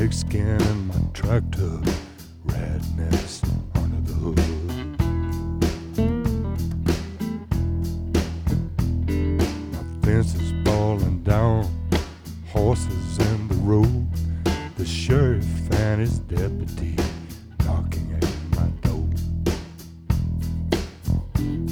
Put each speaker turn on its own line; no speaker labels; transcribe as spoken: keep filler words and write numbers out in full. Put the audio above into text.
pigskin and my tractor, rat nest under the hood. My fence is falling down, horses in the road, the sheriff and his deputy knocking at